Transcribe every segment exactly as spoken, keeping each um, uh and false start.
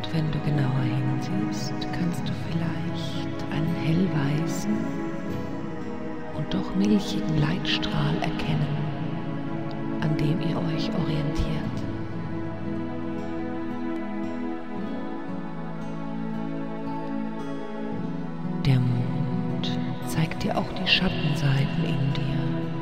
Und wenn du genauer hinsiehst, kannst du vielleicht einen hellweißen und doch milchigen Leitstrahl erkennen, an dem ihr euch orientiert. Der Mond zeigt dir auch die Schattenseiten in dir.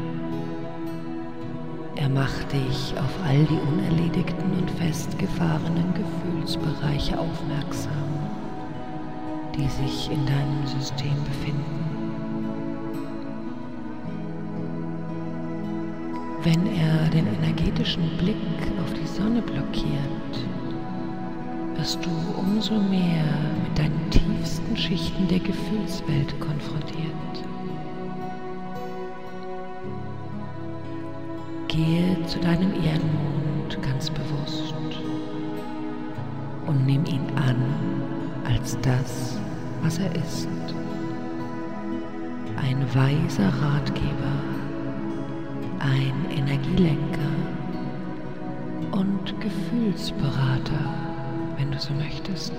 Er macht dich auf all die unerledigten und festgefahrenen Gefühlsbereiche aufmerksam, die sich in deinem System befinden. Wenn er den energetischen Blick auf die Sonne blockiert, wirst du umso mehr mit deinen tiefsten Schichten der Gefühlswelt konfrontiert. Gehe zu deinem Erdmond ganz bewusst und nimm ihn an als das, was er ist. Ein weiser Ratgeber, ein Energielenker und Gefühlsberater, wenn du so möchtest.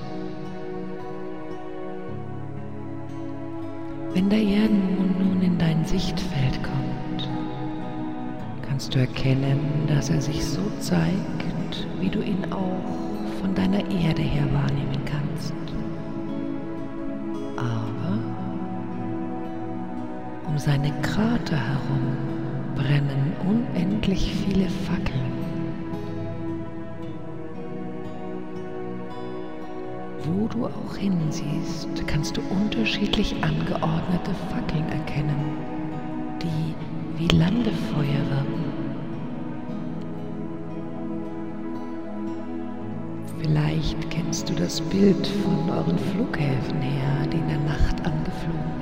Wenn der Erdmond nun in dein Sichtfeld kommt, kannst du erkennen, dass er sich so zeigt, wie du ihn auch von deiner Erde her wahrnehmen kannst. Aber um seine Krater herum brennen unendlich viele Fackeln. Wo du auch hinsiehst, kannst du unterschiedlich angeordnete Fackeln erkennen, die wie Landefeuer wirken. Vielleicht kennst du das Bild von euren Flughäfen her, die in der Nacht angeflogen